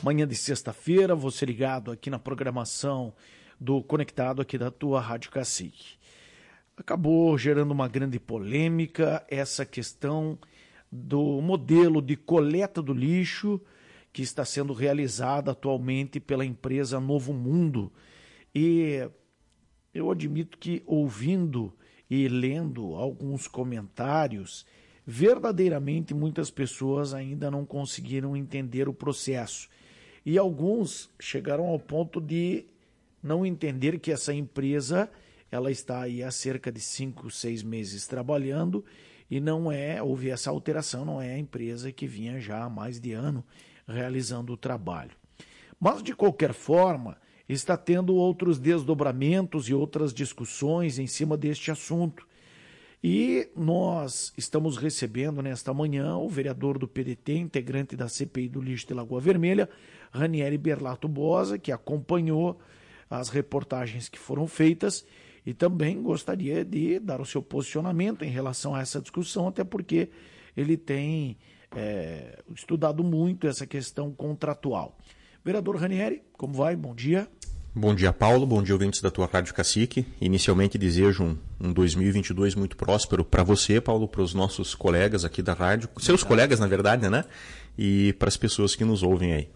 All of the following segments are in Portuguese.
Manhã de sexta-feira, você ligado aqui na programação do Conectado aqui da tua Rádio Cacique. Acabou gerando uma grande polêmica essa questão do modelo de coleta do lixo que está sendo realizada atualmente pela empresa Novo Mundo. E eu admito que ouvindo e lendo alguns comentários, verdadeiramente muitas pessoas ainda não conseguiram entender o processo. E alguns chegaram ao ponto de não entender que essa empresa ela está aí há cerca de 5, 6 meses trabalhando e houve essa alteração, não é a empresa que vinha já há mais de ano realizando o trabalho. Mas, de qualquer forma, está tendo outros desdobramentos e outras discussões em cima deste assunto. E nós estamos recebendo nesta manhã o vereador do PDT, integrante da CPI do lixo de Lagoa Vermelha, Ranieri Berlato Bosa, que acompanhou as reportagens que foram feitas e também gostaria de dar o seu posicionamento em relação a essa discussão, até porque ele tem estudado muito essa questão contratual. Vereador Ranieri, como vai? Bom dia. Bom dia, Paulo. Bom dia, ouvintes da tua Rádio Cacique. Inicialmente desejo um 2022 muito próspero para você, Paulo, para os nossos colegas aqui da rádio, seus colegas, na verdade, né? E para as pessoas que nos ouvem aí.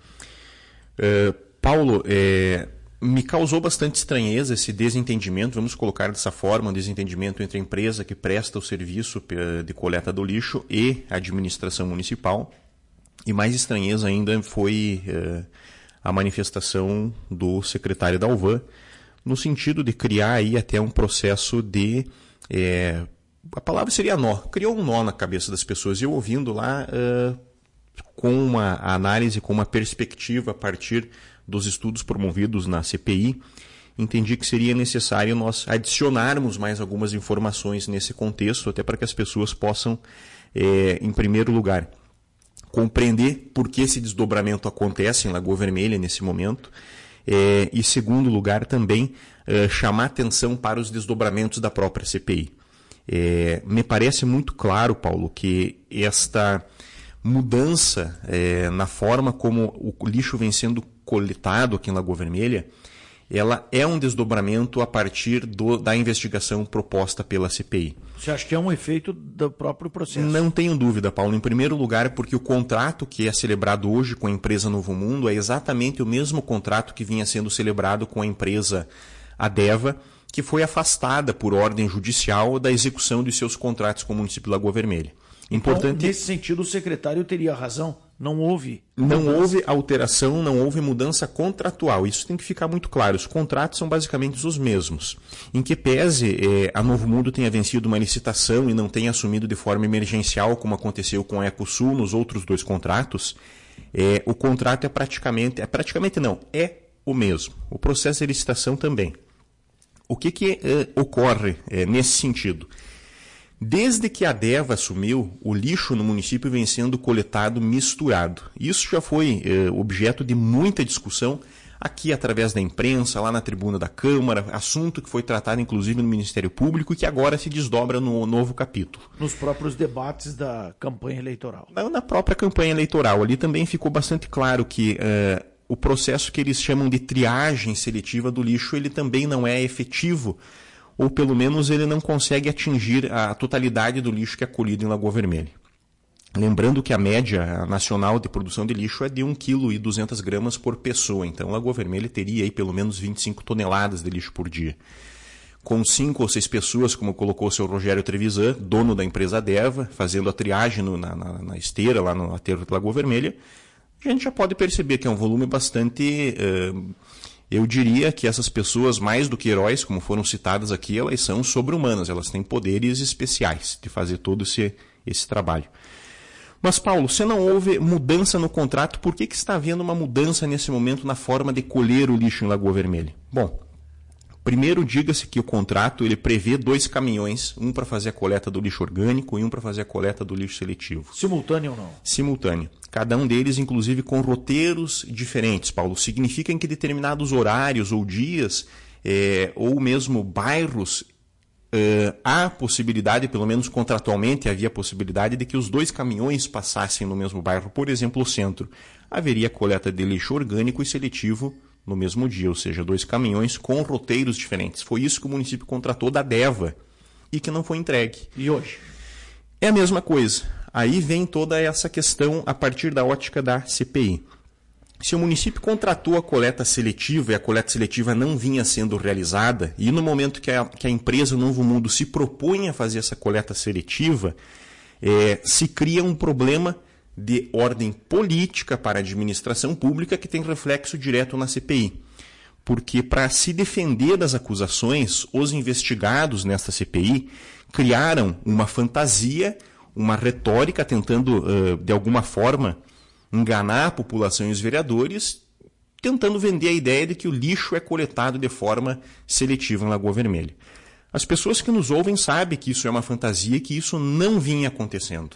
Paulo, me causou bastante estranheza esse desentendimento, vamos colocar dessa forma, um desentendimento entre a empresa que presta o serviço de coleta do lixo e a administração municipal. E mais estranheza ainda foi a manifestação do secretário da Alvan, no sentido de criar aí até um processo de... a palavra seria nó. Criou um nó na cabeça das pessoas. E eu ouvindo lá com uma análise, com uma perspectiva a partir dos estudos promovidos na CPI, entendi que seria necessário nós adicionarmos mais algumas informações nesse contexto, até para que as pessoas possam, em primeiro lugar, compreender por que esse desdobramento acontece em Lagoa Vermelha nesse momento, e, segundo lugar, também chamar atenção para os desdobramentos da própria CPI. Me parece muito claro, Paulo, que esta mudança na forma como o lixo vem sendo coletado aqui em Lagoa Vermelha, ela é um desdobramento a partir da investigação proposta pela CPI. Você acha que é um efeito do próprio processo? Não tenho dúvida, Paulo. Em primeiro lugar, porque o contrato que é celebrado hoje com a empresa Novo Mundo é exatamente o mesmo contrato que vinha sendo celebrado com a empresa Adeva, que foi afastada por ordem judicial da execução de seus contratos com o município de Lagoa Vermelha. Importante... Então, nesse sentido, o secretário teria razão. Não houve alteração, não houve mudança contratual. Isso tem que ficar muito claro. Os contratos são basicamente os mesmos. Em que pese a Novo Mundo tenha vencido uma licitação e não tenha assumido de forma emergencial, como aconteceu com a Ecosul nos outros 2 contratos, o contrato é o mesmo. O processo de licitação também. O que ocorre nesse sentido? Desde que a Adeva assumiu, o lixo no município vem sendo coletado misturado. Isso já foi objeto de muita discussão aqui através da imprensa, lá na tribuna da Câmara, assunto que foi tratado inclusive no Ministério Público e que agora se desdobra no novo capítulo. Nos próprios debates da campanha eleitoral. Na própria campanha eleitoral. Ali também ficou bastante claro que o processo que eles chamam de triagem seletiva do lixo, ele também não é efetivo, ou pelo menos ele não consegue atingir a totalidade do lixo que é colhido em Lagoa Vermelha. Lembrando que a média nacional de produção de lixo é de 1,2 kg por pessoa, então Lagoa Vermelha teria aí pelo menos 25 toneladas de lixo por dia. Com 5 ou 6 pessoas, como colocou o seu Rogério Trevisan, dono da empresa Adeva, fazendo a triagem na esteira, lá no aterro de Lagoa Vermelha, a gente já pode perceber que é um volume bastante... Eu diria que essas pessoas, mais do que heróis, como foram citadas aqui, elas são sobre-humanas, elas têm poderes especiais de fazer todo esse trabalho. Mas, Paulo, se não houve mudança no contrato, por que está havendo uma mudança nesse momento na forma de colher o lixo em Lagoa Vermelha? Bom, primeiro diga-se que o contrato ele prevê 2 caminhões, um para fazer a coleta do lixo orgânico e um para fazer a coleta do lixo seletivo. Simultâneo ou não? Simultâneo. Cada um deles, inclusive, com roteiros diferentes, Paulo. Significa em que determinados horários ou dias, ou mesmo bairros, há possibilidade, pelo menos contratualmente havia possibilidade, de que os 2 caminhões passassem no mesmo bairro, por exemplo, o centro. haveria coleta de lixo orgânico e seletivo no mesmo dia, ou seja, 2 caminhões com roteiros diferentes. Foi isso que o município contratou da DEVA e que não foi entregue. E hoje? É a mesma coisa. Aí vem toda essa questão a partir da ótica da CPI. Se o município contratou a coleta seletiva e a coleta seletiva não vinha sendo realizada, e no momento que a empresa Novo Mundo se propõe a fazer essa coleta seletiva, se cria um problema de ordem política para a administração pública que tem reflexo direto na CPI. Porque para se defender das acusações, os investigados nesta CPI criaram uma fantasia, uma retórica tentando, de alguma forma, enganar a população e os vereadores, tentando vender a ideia de que o lixo é coletado de forma seletiva em Lagoa Vermelha. As pessoas que nos ouvem sabem que isso é uma fantasia e que isso não vinha acontecendo.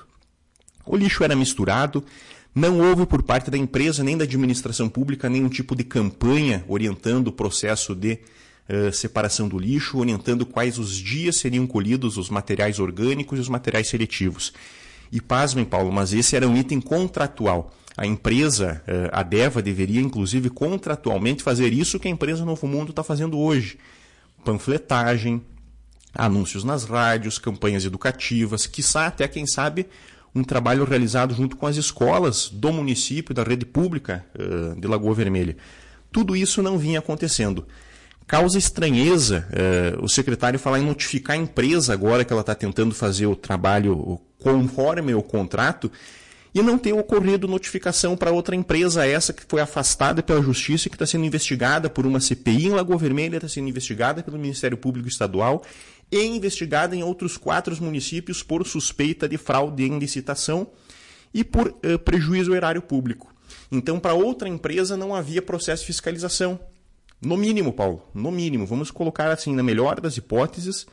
O lixo era misturado, não houve por parte da empresa nem da administração pública nenhum tipo de campanha orientando o processo de separação do lixo, orientando quais os dias seriam colhidos os materiais orgânicos e os materiais seletivos. E pasmem, Paulo, mas esse era um item contratual. A empresa, a DEVA, deveria inclusive contratualmente fazer isso que a empresa Novo Mundo está fazendo hoje. Panfletagem, anúncios nas rádios, campanhas educativas, quiçá até, quem sabe, um trabalho realizado junto com as escolas do município, da rede pública de Lagoa Vermelha. Tudo isso não vinha acontecendo. Causa estranheza o secretário falar em notificar a empresa agora que ela está tentando fazer o trabalho conforme o contrato e não ter ocorrido notificação para outra empresa, essa que foi afastada pela Justiça e que está sendo investigada por uma CPI em Lagoa Vermelha, está sendo investigada pelo Ministério Público Estadual e investigada em outros 4 municípios por suspeita de fraude em licitação e por prejuízo ao erário público. Então, para outra empresa não havia processo de fiscalização. No mínimo, Paulo, no mínimo, vamos colocar assim, na melhor das hipóteses,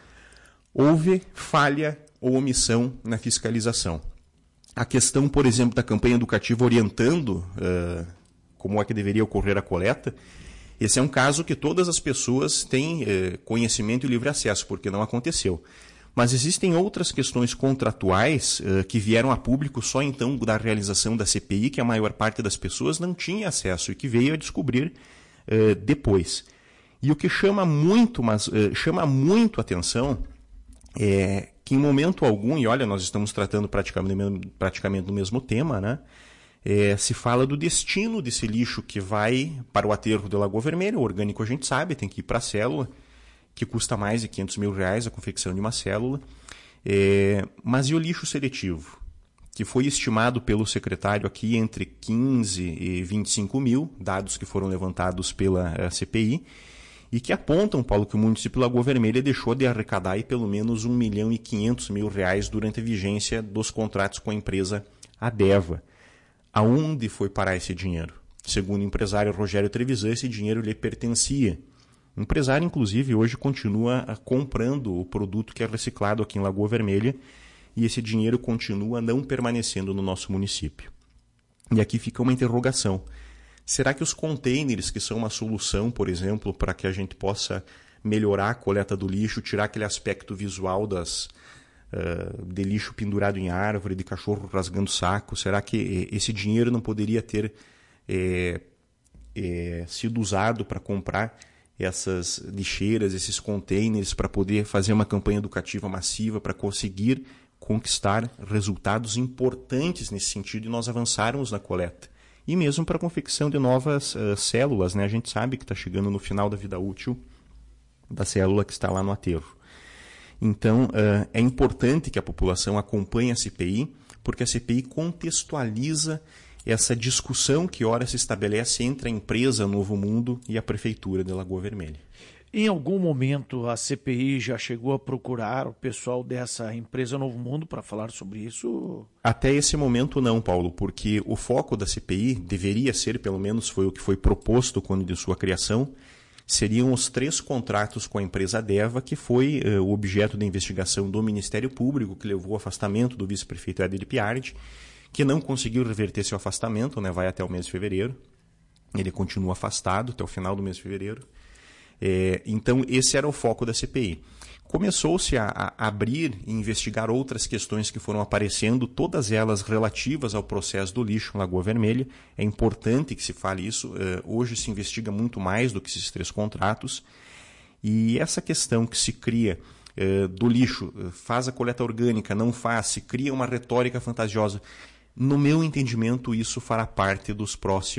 houve falha ou omissão na fiscalização. A questão, por exemplo, da campanha educativa orientando como é que deveria ocorrer a coleta, esse é um caso que todas as pessoas têm conhecimento e livre acesso, porque não aconteceu. Mas existem outras questões contratuais que vieram a público só então da realização da CPI, que a maior parte das pessoas não tinha acesso e que veio a descobrir depois. E o que chama muito atenção é que em momento algum, e olha, nós estamos tratando praticamente do mesmo tema, né? Se fala do destino desse lixo que vai para o aterro de Lagoa Vermelha. O orgânico a gente sabe, tem que ir para a célula, que custa mais de R$500 mil a confecção de uma célula. Mas e o lixo seletivo? Que foi estimado pelo secretário aqui entre 15 e 25 mil, dados que foram levantados pela CPI, e que apontam, Paulo, que o município de Lagoa Vermelha deixou de arrecadar aí pelo menos R$1.500.000 durante a vigência dos contratos com a empresa ADEVA. Aonde foi parar esse dinheiro? Segundo o empresário Rogério Trevisan, esse dinheiro lhe pertencia. O empresário, inclusive, hoje continua comprando o produto que é reciclado aqui em Lagoa Vermelha, e esse dinheiro continua não permanecendo no nosso município. E aqui fica uma interrogação. Será que os containers, que são uma solução, por exemplo, para que a gente possa melhorar a coleta do lixo, tirar aquele aspecto visual de lixo pendurado em árvore, de cachorro rasgando saco, será que esse dinheiro não poderia ter sido usado para comprar essas lixeiras, esses containers, para poder fazer uma campanha educativa massiva, para conseguir conquistar resultados importantes nesse sentido e nós avançarmos na coleta? E mesmo para a confecção de novas células, né? A gente sabe que está chegando no final da vida útil da célula que está lá no aterro. Então, é importante que a população acompanhe a CPI, porque a CPI contextualiza essa discussão que ora se estabelece entre a empresa Novo Mundo e a Prefeitura de Lagoa Vermelha. Em algum momento a CPI já chegou a procurar o pessoal dessa empresa Novo Mundo para falar sobre isso? Até esse momento não, Paulo, porque o foco da CPI deveria ser, pelo menos foi o que foi proposto quando de sua criação, seriam os 3 contratos com a empresa DEVA, que foi o objeto da investigação do Ministério Público, que levou ao afastamento do vice-prefeito Éder Piardi, que não conseguiu reverter seu afastamento, né, vai até o mês de fevereiro. Ele continua afastado até o final do mês de fevereiro. Então, esse era o foco da CPI. Começou-se a abrir e investigar outras questões que foram aparecendo, todas elas relativas ao processo do lixo em Lagoa Vermelha. É importante que se fale isso. Hoje se investiga muito mais do que esses 3 contratos. E essa questão que se cria do lixo, faz a coleta orgânica, não faz, se cria uma retórica fantasiosa. No meu entendimento, isso fará parte das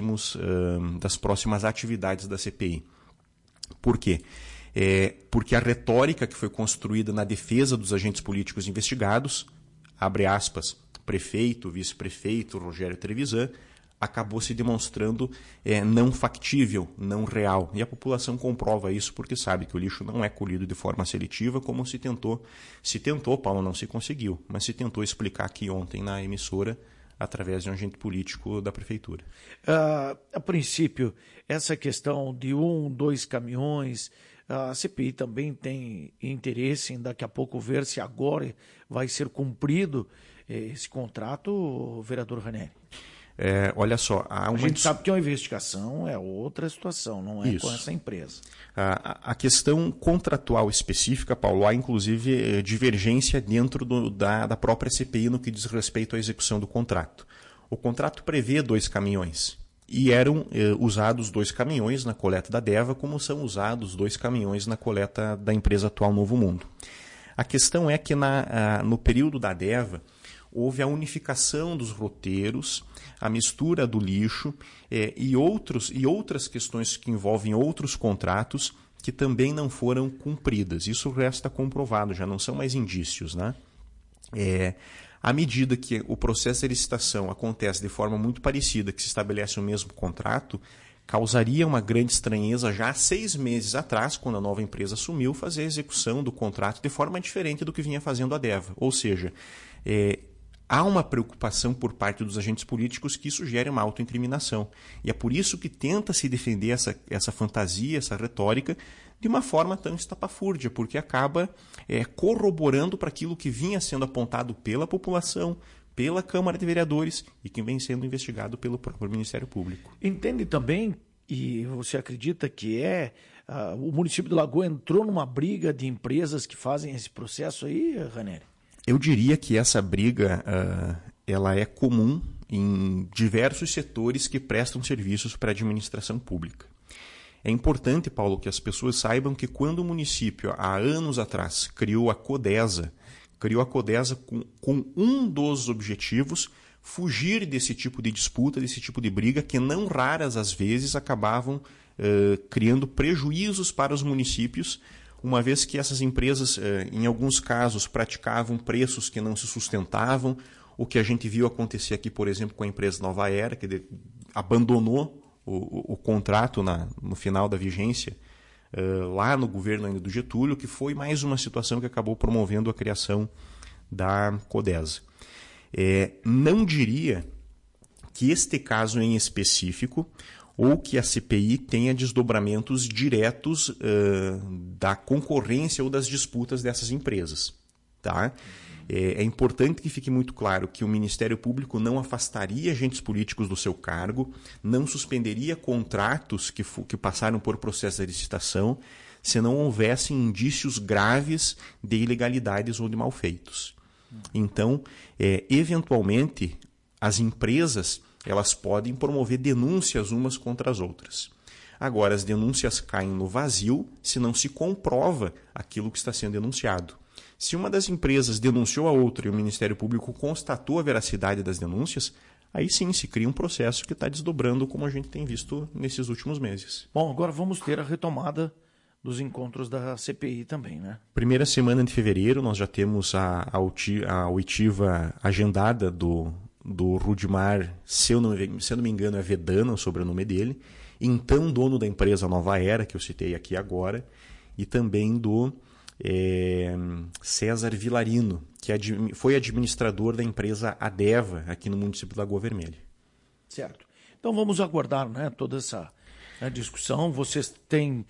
próximas atividades da CPI. Por quê? Porque a retórica que foi construída na defesa dos agentes políticos investigados, abre aspas, prefeito, vice-prefeito, Rogério Trevisan, acabou se demonstrando não factível, não real. E a população comprova isso porque sabe que o lixo não é colhido de forma seletiva, como se tentou. Se tentou, Paulo, não se conseguiu, mas se tentou explicar aqui ontem na emissora, através de um agente político da prefeitura. A princípio, essa questão de 2 caminhões, a CPI também tem interesse em daqui a pouco ver se agora vai ser cumprido esse contrato, vereador Ranieri. Olha só, a gente sabe que uma investigação é outra situação, não é isso. Com essa empresa. A questão contratual específica, Paulo, há inclusive divergência dentro da própria CPI no que diz respeito à execução do contrato. O contrato prevê 2 caminhões e eram usados 2 caminhões na coleta da DEVA, como são usados 2 caminhões na coleta da empresa atual Novo Mundo. A questão é que no período da DEVA houve a unificação dos roteiros, a mistura do lixo e outras questões que envolvem outros contratos que também não foram cumpridas. Isso resta comprovado, já não são mais indícios, né? À medida que o processo de licitação acontece de forma muito parecida, que se estabelece o mesmo contrato, causaria uma grande estranheza já há 6 meses atrás, quando a nova empresa assumiu, fazer a execução do contrato de forma diferente do que vinha fazendo a DEVA. Ou seja, há uma preocupação por parte dos agentes políticos que isso gere uma autoincriminação. E é por isso que tenta se defender essa fantasia, essa retórica, de uma forma tão estapafúrdia, porque acaba corroborando para aquilo que vinha sendo apontado pela população, pela Câmara de Vereadores e que vem sendo investigado pelo próprio Ministério Público. Entende também, e você acredita que o município de Lagoa entrou numa briga de empresas que fazem esse processo aí, Ranieri? Eu diria que essa briga ela é comum em diversos setores que prestam serviços para a administração pública. É importante, Paulo, que as pessoas saibam que quando o município, há anos atrás, criou a Codesa com um dos objetivos, fugir desse tipo de disputa, desse tipo de briga, que não raras às vezes acabavam criando prejuízos para os municípios, uma vez que essas empresas, em alguns casos, praticavam preços que não se sustentavam, o que a gente viu acontecer aqui, por exemplo, com a empresa Nova Era, que abandonou o contrato no final da vigência, lá no governo ainda do Getúlio, que foi mais uma situação que acabou promovendo a criação da Codesa. Não diria que este caso em específico ou que a CPI tenha desdobramentos diretos da concorrência ou das disputas dessas empresas. Tá? É importante que fique muito claro que o Ministério Público não afastaria agentes políticos do seu cargo, não suspenderia contratos que passaram por processo de licitação, se não houvessem indícios graves de ilegalidades ou de malfeitos. Então, eventualmente, as empresas elas podem promover denúncias umas contra as outras. Agora, as denúncias caem no vazio se não se comprova aquilo que está sendo denunciado. Se uma das empresas denunciou a outra e o Ministério Público constatou a veracidade das denúncias, aí sim se cria um processo que está desdobrando, como a gente tem visto nesses últimos meses. Bom, agora vamos ter a retomada dos encontros da CPI também, né? Primeira semana de fevereiro, nós já temos a oitiva agendada do Rudimar, se eu não me engano é Vedana o sobrenome dele, então dono da empresa Nova Era, que eu citei aqui agora, e também do César Vilarino, que foi administrador da empresa Adeva aqui no município de Lagoa Vermelha. Certo. Então vamos aguardar, né, toda essa discussão. Vocês têm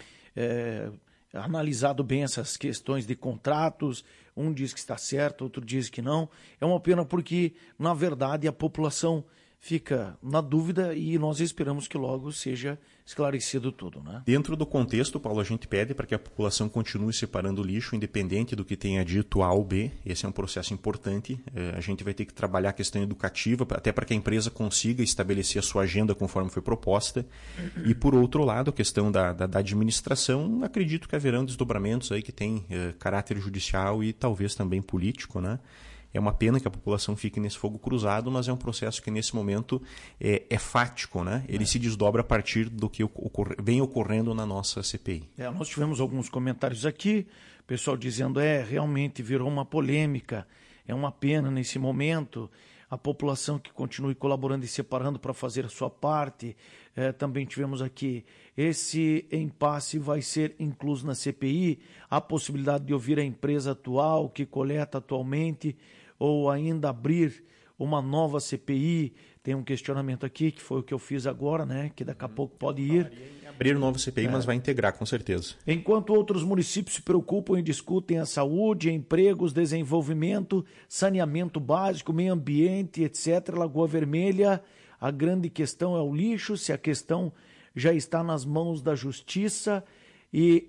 analisado bem essas questões de contratos, um diz que está certo, outro diz que não. É uma pena porque, na verdade, a população fica na dúvida e nós esperamos que logo seja esclarecido tudo, né? Dentro do contexto, Paulo, a gente pede para que a população continue separando o lixo, independente do que tenha dito A ou B. Esse é um processo importante. A gente vai ter que trabalhar a questão educativa, até para que a empresa consiga estabelecer a sua agenda conforme foi proposta. E, por outro lado, a questão da administração, acredito que haverão desdobramentos aí que têm caráter judicial e talvez também político, né? É uma pena que a população fique nesse fogo cruzado, mas é um processo que nesse momento é fático, né? Ele se desdobra a partir do que vem ocorrendo na nossa CPI. Nós tivemos alguns comentários aqui, o pessoal dizendo, realmente virou uma polêmica, é uma pena nesse momento, a população que continue colaborando e separando para fazer a sua parte. Também tivemos aqui, esse impasse vai ser incluso na CPI, a possibilidade de ouvir a empresa atual que coleta atualmente, ou ainda abrir uma nova CPI. Tem um questionamento aqui, que foi o que eu fiz agora, né? Que daqui a pouco pode ir. Abrir nova CPI, mas vai integrar, com certeza. Enquanto outros municípios se preocupam e discutem a saúde, empregos, desenvolvimento, saneamento básico, meio ambiente, etc., Lagoa Vermelha, a grande questão é o lixo, se a questão já está nas mãos da justiça e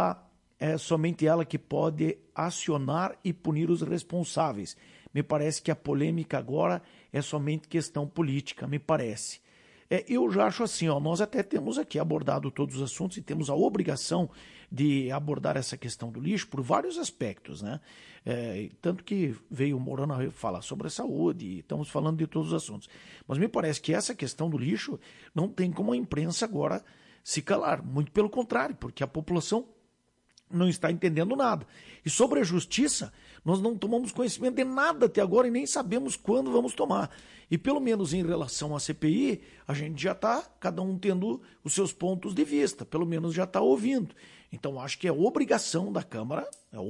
é somente ela que pode acionar e punir os responsáveis. Me parece que a polêmica agora é somente questão política, me parece. Eu já acho assim, nós até temos aqui abordado todos os assuntos e temos a obrigação de abordar essa questão do lixo por vários aspectos, né? Tanto que veio o Morano falar sobre a saúde e estamos falando de todos os assuntos. Mas me parece que essa questão do lixo não tem como a imprensa agora se calar, muito pelo contrário, porque a população não está entendendo nada. E sobre a justiça, nós não tomamos conhecimento de nada até agora e nem sabemos quando vamos tomar. E pelo menos em relação à CPI, a gente já está, cada um tendo os seus pontos de vista, pelo menos já está ouvindo. Então acho que é obrigação da Câmara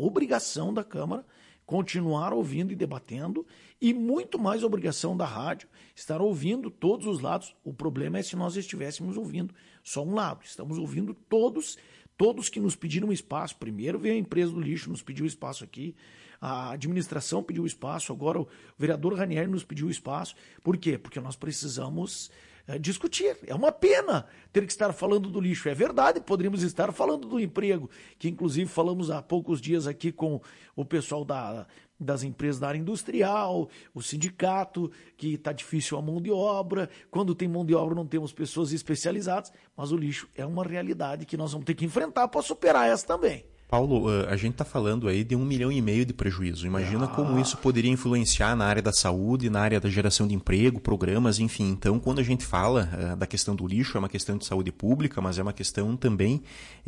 continuar ouvindo e debatendo, e muito mais obrigação da rádio estar ouvindo todos os lados. O problema é se nós estivéssemos ouvindo só um lado. Estamos ouvindo todos que nos pediram espaço. Primeiro veio a empresa do lixo, nos pediu espaço aqui, a administração pediu espaço, agora o vereador Ranieri nos pediu espaço. Por quê? Porque nós precisamos discutir. É uma pena ter que estar falando do lixo. É verdade, poderíamos estar falando do emprego, que inclusive falamos há poucos dias aqui com o pessoal das empresas da área industrial, o sindicato, que está difícil a mão de obra. Quando tem mão de obra não temos pessoas especializadas, mas o lixo é uma realidade que nós vamos ter que enfrentar para superar essa também. Paulo, a gente está falando aí de 1,5 milhão de prejuízo. Imagina como isso poderia influenciar na área da saúde, na área da geração de emprego, programas, enfim. Então, quando a gente fala da questão do lixo, é uma questão de saúde pública, mas é uma questão também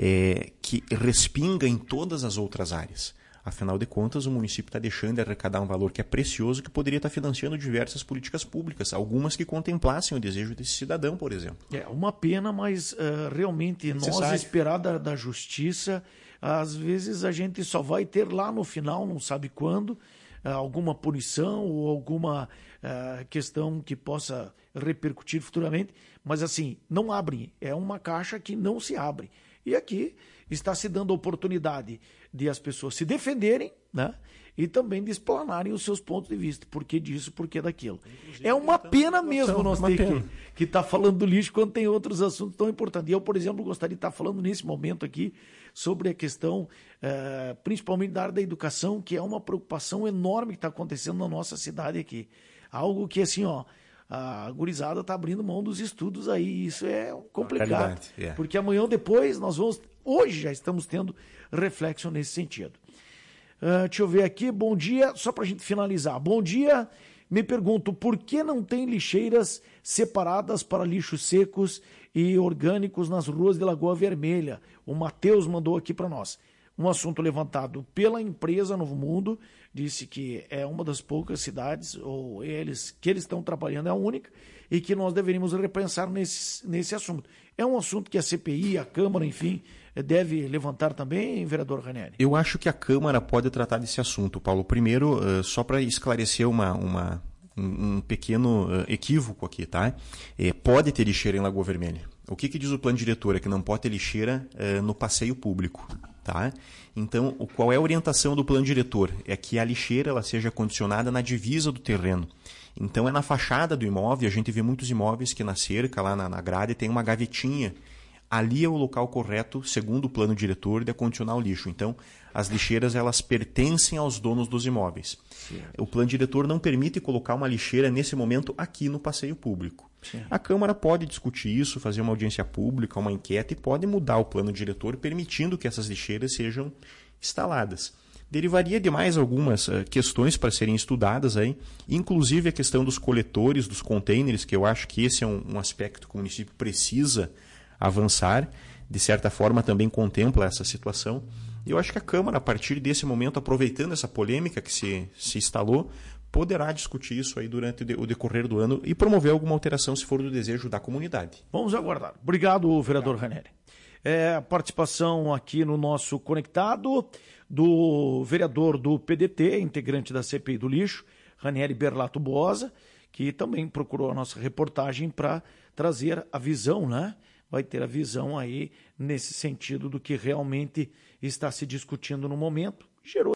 que respinga em todas as outras áreas. Afinal de contas, o município está deixando de arrecadar um valor que é precioso, que poderia estar financiando diversas políticas públicas, algumas que contemplassem o desejo desse cidadão, por exemplo. É uma pena, mas realmente nós esperar da justiça, às vezes a gente só vai ter lá no final, não sabe quando, alguma punição ou alguma questão que possa repercutir futuramente, mas assim, não abre, é uma caixa que não se abre. E aqui está se dando a oportunidade de as pessoas se defenderem, né? E também de explanarem os seus pontos de vista. Por que disso, por que daquilo. Inclusive, é uma pena mesmo nós ter que estar falando do lixo quando tem outros assuntos tão importantes. E eu, por exemplo, gostaria de estar falando nesse momento aqui sobre a questão, principalmente da área da educação, que é uma preocupação enorme que está acontecendo na nossa cidade aqui. Algo que, assim, a gurizada está abrindo mão dos estudos aí, isso é complicado, porque amanhã ou depois hoje já estamos tendo reflexo nesse sentido. Deixa eu ver aqui, bom dia, só para a gente finalizar, bom dia, me pergunto por que não tem lixeiras separadas para lixos secos e orgânicos nas ruas de Lagoa Vermelha? O Matheus mandou aqui para nós. Um assunto levantado pela empresa Novo Mundo, disse que é uma das poucas cidades, ou que eles estão trabalhando, é a única, e que nós deveríamos repensar nesse assunto. É um assunto que a CPI, a Câmara, enfim, deve levantar também, vereador Ranieri? Eu acho que a Câmara pode tratar desse assunto, Paulo. Primeiro, só para esclarecer um pequeno equívoco aqui, tá? Pode ter lixeira em Lagoa Vermelha. O que diz o plano diretor? É que não pode ter lixeira no passeio público, tá? Então, qual é a orientação do plano diretor? É que a lixeira ela seja condicionada na divisa do terreno. Então é na fachada do imóvel, a gente vê muitos imóveis que na cerca, lá na grade, tem uma gavetinha. Ali é o local correto, segundo o plano diretor, de acondicionar o lixo. Então, as lixeiras elas pertencem aos donos dos imóveis. Certo. O plano diretor não permite colocar uma lixeira nesse momento aqui no passeio público. Sim. A Câmara pode discutir isso, fazer uma audiência pública, uma enquete e pode mudar o plano diretor, permitindo que essas lixeiras sejam instaladas. Derivaria de mais algumas questões para serem estudadas aí, inclusive a questão dos coletores, dos containers, que eu acho que esse é um aspecto que o município precisa avançar, de certa forma também contempla essa situação. E eu acho que a Câmara, a partir desse momento, aproveitando essa polêmica que se instalou, poderá discutir isso aí durante o decorrer do ano e promover alguma alteração, se for do desejo da comunidade. Vamos aguardar. Obrigado, vereador Ranieri. A participação aqui no nosso Conectado do vereador do PDT, integrante da CPI do Lixo, Ranieri Berlato Bosa, que também procurou a nossa reportagem para trazer a visão, né? Vai ter a visão aí nesse sentido do que realmente está se discutindo no momento. Gerou